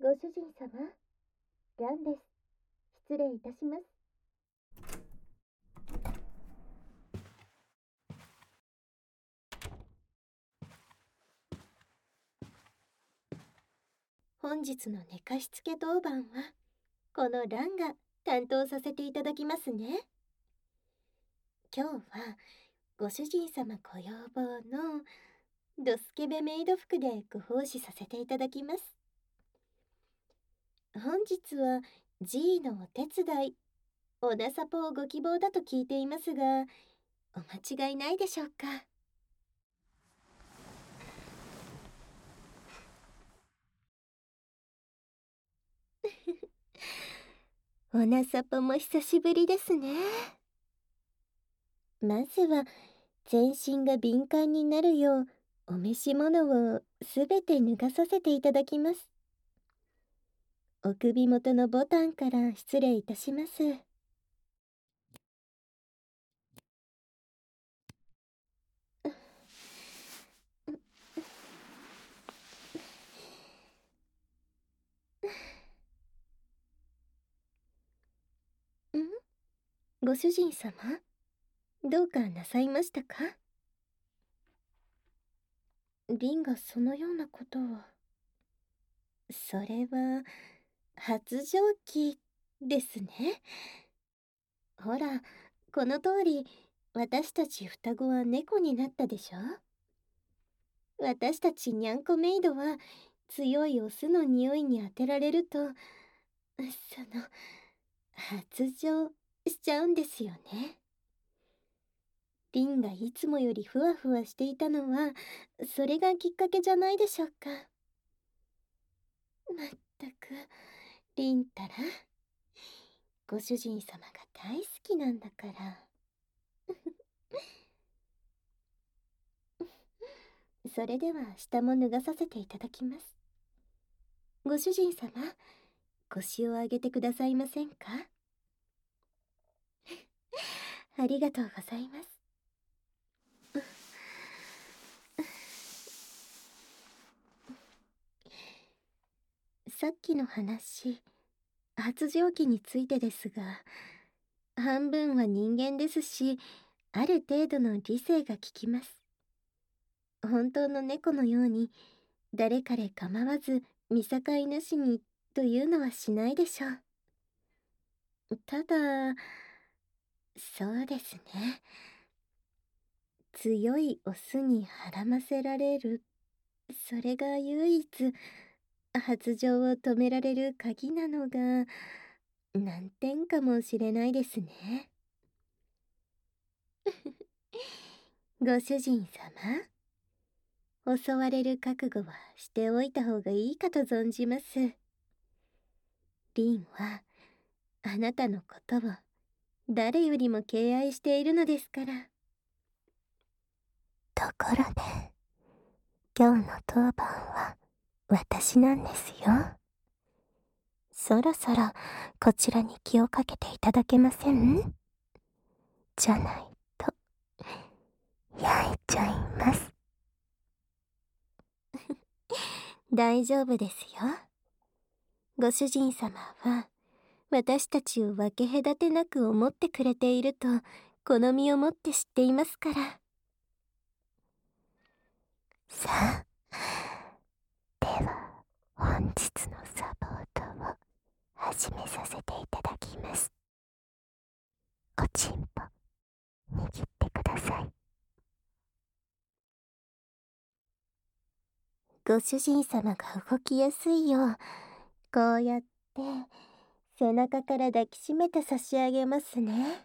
ご主人様、ランです。失礼いたします。本日の寝かしつけ当番は、このランが担当させていただきますね。今日は、ご主人様ご要望のドスケベメイド服でご奉仕させていただきます。本日は G のお手伝い、おなさぽをご希望だと聞いていますが、お間違いないでしょうか。おなさぽも久しぶりですね。まずは全身が敏感になるようお召し物をすべて脱がさせていただきます。お首元のボタンから失礼いたします。ご主人様、どうかなさいましたか？リンがそのようなことを。それは発情期ですね。ほら、この通り私たち双子は猫になったでしょ。私たちにゃんこメイドは強いオスの匂いに当てられると発情しちゃうんですよね。リンがいつもよりふわふわしていたのはそれがきっかけじゃないでしょうか。まったくリンったらご主人様が大好きなんだからそれでは下も脱がさせていただきます。ご主人様、腰を上げてくださいませんか？ありがとうございます。さっきの話、発情期についてですが、半分は人間ですし、ある程度の理性が利きます。本当の猫のように、誰彼構わず見境なしにというのはしないでしょう。ただ、そうですね。強いオスにはらませられる、それが唯一発情を止められる鍵なのが難点かもしれないですね。ご主人様、襲われる覚悟はしておいた方がいいかと存じます。リンはあなたのことを誰よりも敬愛しているのですから。ところで、今日の当番は私なんですよ。そろそろこちらに気をかけていただけません？じゃないと焼いちゃいます。大丈夫ですよ。ご主人様は私たちを分け隔てなく思ってくれていると好みを持って知っていますから。さあ、では本日のサポートを始めさせていただきます。おちんぽ握ってください。ご主人様が動きやすいよう、こうやって背中から抱きしめて差し上げますね。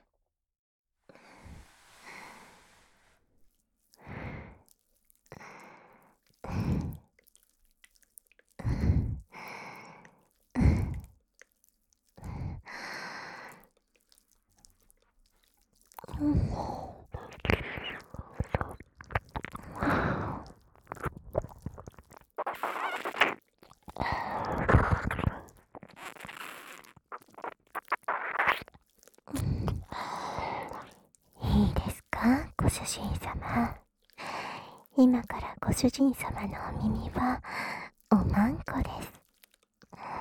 いいですか、ご主人様。今からご主人様のお耳はおまんこです。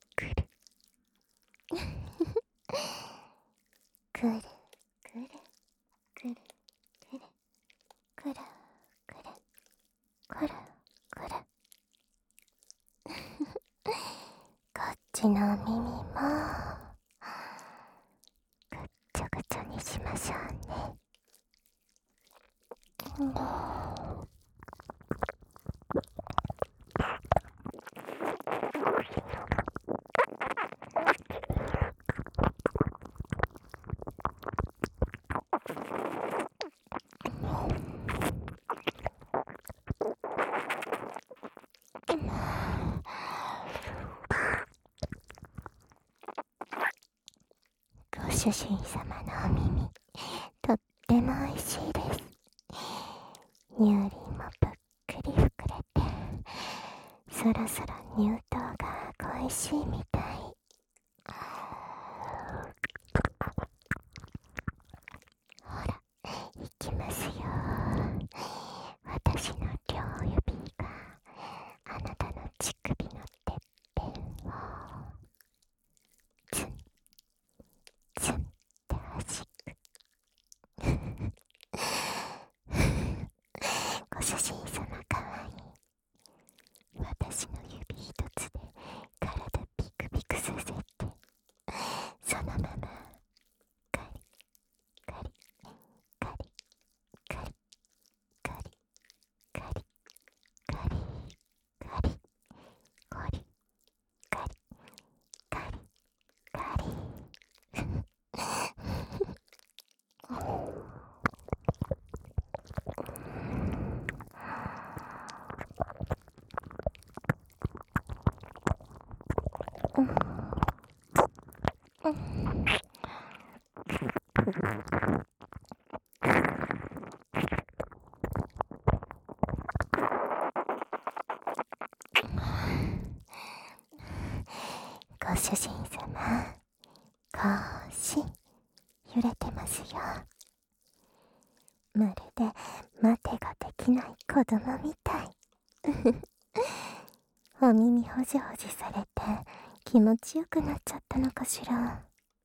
くるくるくるくるくるくるくるくるくるこっちの耳もぐっちょぐちょにしましょうね。ご主人様のお耳、とってもおいしいです。乳輪もぷっくり膨れて、そろそろ乳頭が恋しいみたい。ほら、いきますよ。私の両指があなたの乳首のてっぺんをツンツンって弾く。ご主人様かわいい。私の指一つで体ピクピクさせて、そのままカリカリカリカリカリカリカリカリコリカリカリカリご主人様、少し揺れてますよ。まるで待てができない子供みたい。お耳ほじほじされて気持ちよくなっちゃったのかしら。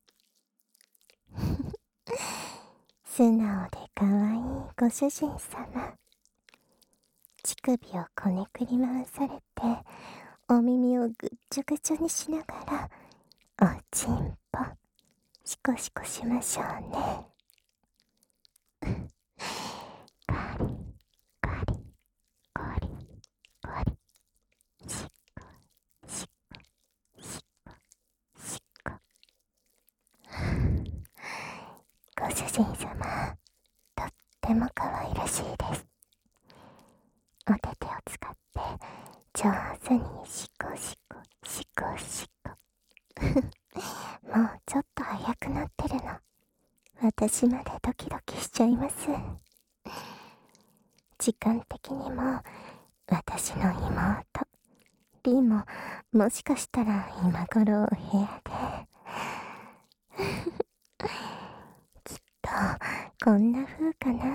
素直でかわいいご主人様。乳首をこねくり回されて、お耳をぐっちょぐちょにしながら、おちんぽ、シコシコしましょうね。カリ、カリ、コリ、コリ、シコ、シコ、シコ、シコ。ご主人様、とっても可愛らしいです。お手手を使って上手にシコしこ。もうちょっと早くなってるの。私までドキドキしちゃいます。時間的にも私の妹リンももしかしたら今頃お部屋できっとこんな風かな。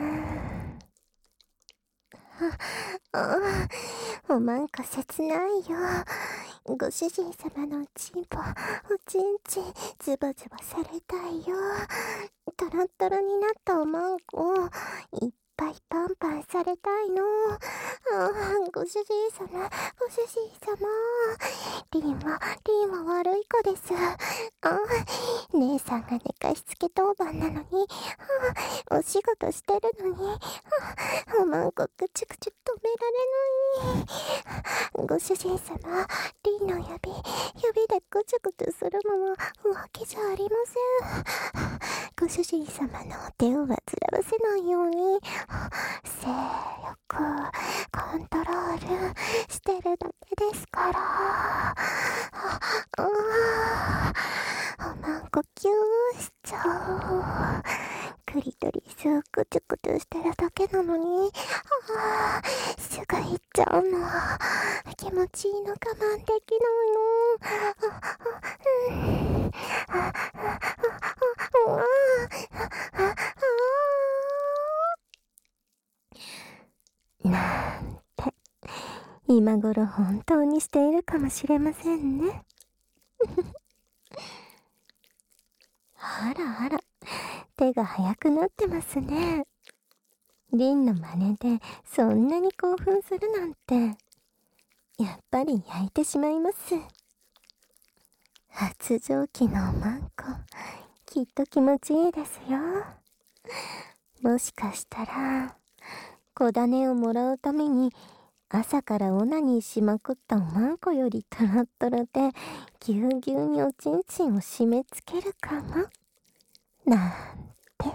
おまんこ切ないよ。ご主人様のおちんぽ、おちんちん、ズバズバされたいよ。トロットロになったおまんこ、いっぱいパンパンされたいの。ご主人様、ご主人様。リンは悪い子です。姉さんが寝かしつけ当番なのに、お仕事してるのに、おまんこぐちゅぐちゅ止められない。ご主人様、リンの指でぐちゅぐちゅするのはわけじゃありません。ご主人様のお手を煩わせないように、精力コントロールしてるだけですから。おまんこキューしちゃう。クリトリスをぐちゅぐちゅしてるだけなのに、すぐ行っちゃうの。気持ちいいの我慢できないの。なんて今頃本当にしているかもしれませんね。あらあら、手が早くなってますね。リンの真似でそんなに興奮するなんて、やっぱり焼いてしまいます。発情期のおまんこ、きっと気持ちいいですよ。もしかしたら子種をもらうために朝からオナニーしまくったおまんこよりトロットロでぎゅうぎゅうにおちんちんを締め付けるかもなんて。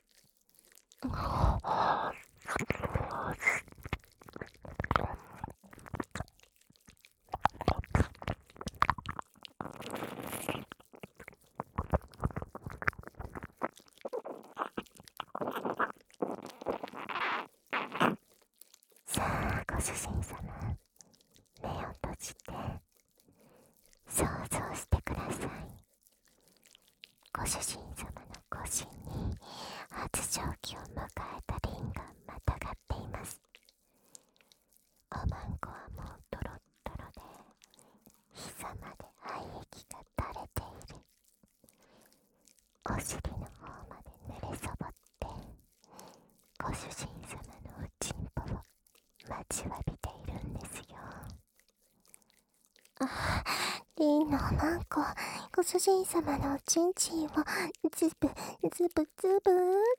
さあご主人様、目を閉じて想像してください。ご主人様の腰に発情期を迎えたリンがまたがっています。おまんこはもうトロットロで膝まで愛液が垂れている。お尻の方まで濡れそぼってご主人様のおちんぽを待ちわびているんですよ。リンのおまんこ、ご主人様のおちんちんをズブズブズブーって。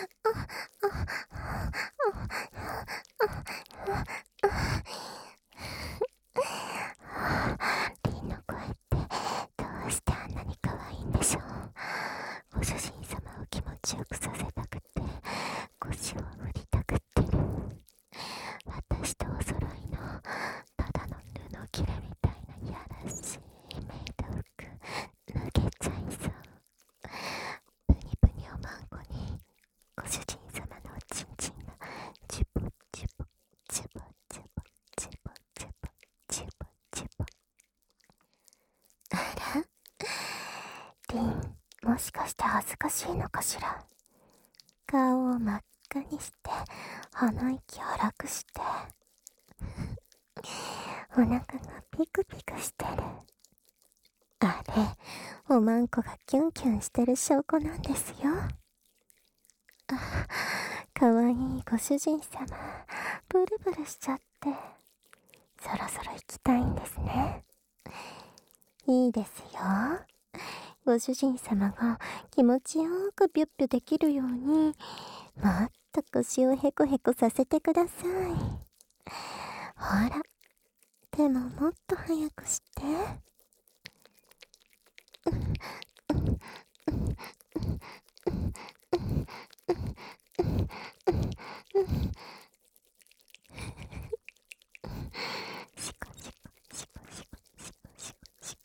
リンの声ってどうしてあんなに可愛いんでしょう。ご主人様を気持ちよくさせたくて腰を振りたくってる。私とお揃いのただの布切れみたいなやらしいメイド服脱げちゃいそう。ブニブニおまんこにご主人様のおちんちんがチュポチュポチュポチュポチュポチュポチュポチュポ。あら、リン、もしかして恥ずかしいのかしら。顔を真っ赤にして鼻息荒くしてお腹がピクピクしてる。あれ、おまんこがキュンキュンしてる証拠なんですよ。かわいいご主人様、ブルブルしちゃって、そろそろ行きたいんですね。いいですよ。ご主人様が気持ちよくピュッピュできるように、もっと腰をヘコヘコさせてください。ほら、でももっと早くして。シコシコシコシコシコシコシ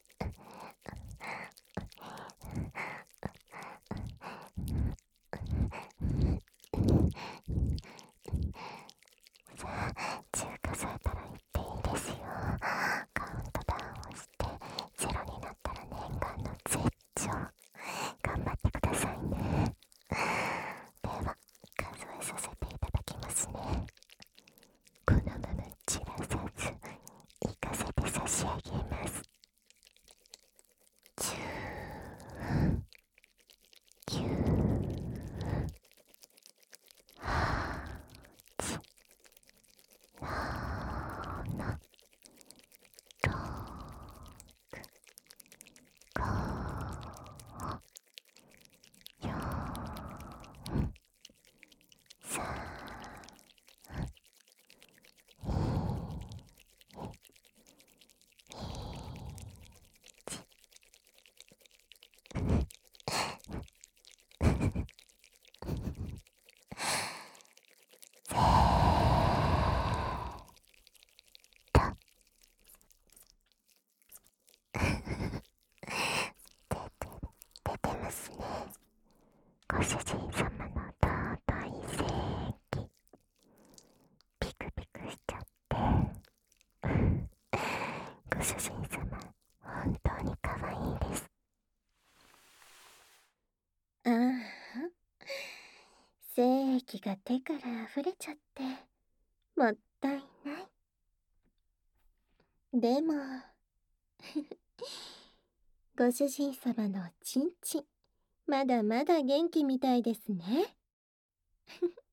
さあ、10数えたら言っていいですよ。カウントダウンをしてゼロになったら念願の絶頂。頑張ってくださいね。では数えさせていただきますね。このまま散らさず行かせて差し上げます。10、9、8、7、6、5、4、3、出てますね。ご主人様の尊い正気。ピクピクしちゃって。ご主人様、本当に可愛いです。 ああ、精液が手から溢れちゃってもったいない。でもご主人様のチンチンまだまだ元気みたいですね。